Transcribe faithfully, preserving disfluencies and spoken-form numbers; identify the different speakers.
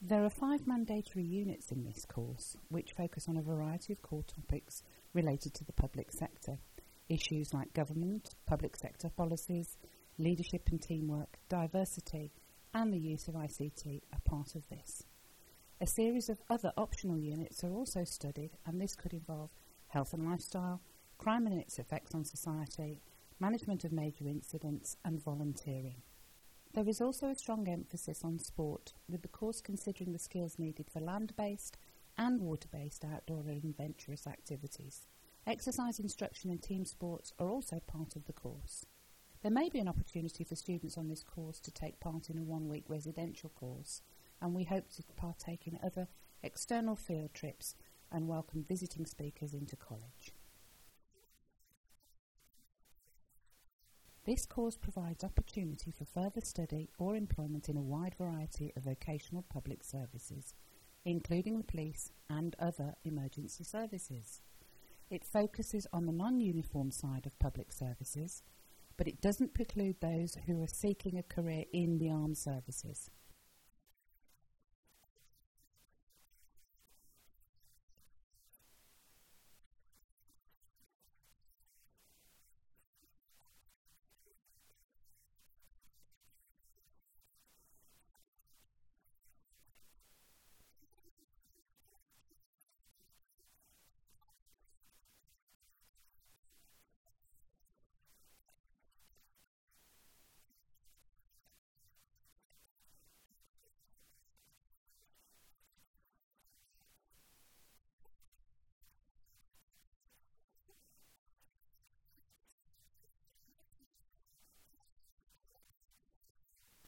Speaker 1: There are five mandatory units in this course, which focus on a variety of core topics related to the public sector. Issues like government, public sector policies, leadership and teamwork, diversity, and the use of I C T are part of this. A series of other optional units are also studied, and this could involve health and lifestyle, crime and its effects on society, management of major incidents, and volunteering. There is also a strong emphasis on sport, with the course considering the skills needed for land-based and water-based outdoor and adventurous activities. Exercise instruction and team sports are also part of the course. There may be an opportunity for students on this course to take part in a one-week residential course, and we hope to partake in other external field trips and welcome visiting speakers into college. This course provides opportunity for further study or employment in a wide variety of vocational public services, including the police and other emergency services. It focuses on the non-uniform side of public services, but it doesn't preclude those who are seeking a career in the armed services.